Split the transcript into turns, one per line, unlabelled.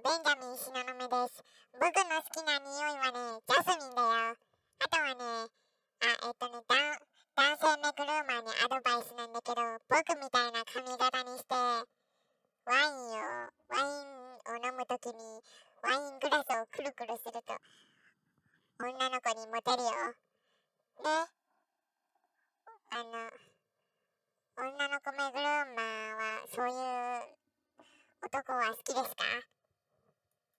ベンジャミン東雲です。僕の好きな匂いはね、ジャスミンだよ。あとはね、男性メグルーマーにアドバイスなんだけど、僕みたいな髪型にして、ワインを飲むときに、ワイングラスをくるくるすると、女の子にモテるよ。ね。女の子メグルーマーは、そういう男は好きですか？